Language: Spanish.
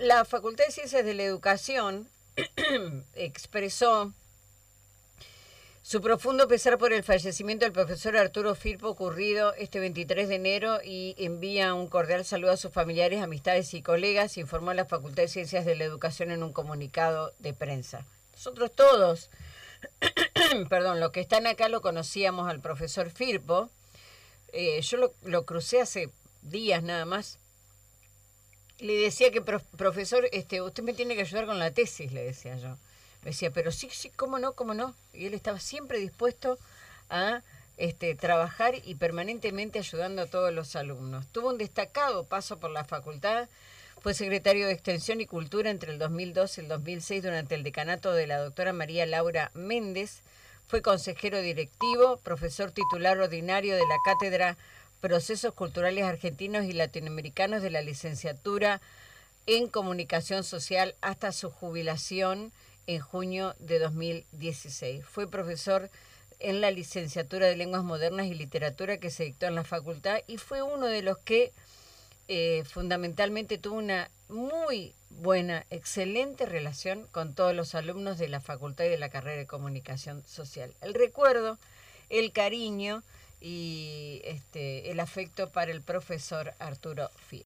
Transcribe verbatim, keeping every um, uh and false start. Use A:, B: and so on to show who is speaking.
A: la Facultad de Ciencias de la Educación expresó su profundo pesar por el fallecimiento del profesor Arturo Firpo ocurrido este veintitrés de enero y envía un cordial saludo a sus familiares, amistades y colegas, informó la Facultad de Ciencias de la Educación en un comunicado de prensa. Nosotros todos, perdón, los que están acá lo conocíamos al profesor Firpo. Eh, yo lo, lo crucé hace días nada más. Le decía que, prof, profesor, este, usted me tiene que ayudar con la tesis, le decía yo. Me decía, pero sí, sí, cómo no, cómo no. Y él estaba siempre dispuesto a este, trabajar y permanentemente ayudando a todos los alumnos. Tuvo un destacado paso por la facultad, fue secretario de Extensión y Cultura entre el dos mil dos y el dos mil seis durante el decanato de la doctora María Laura Méndez, fue consejero directivo, profesor titular ordinario de la Cátedra Procesos Culturales Argentinos y Latinoamericanos de la licenciatura en Comunicación Social hasta su jubilación en junio de dos mil dieciséis. Fue profesor en la licenciatura de Lenguas Modernas y Literatura que se dictó en la facultad y fue uno de los que eh, fundamentalmente tuvo una muy buena, excelente relación con todos los alumnos de la facultad y de la carrera de Comunicación Social. El recuerdo, el cariño y este, el afecto para el profesor Arturo Firpo.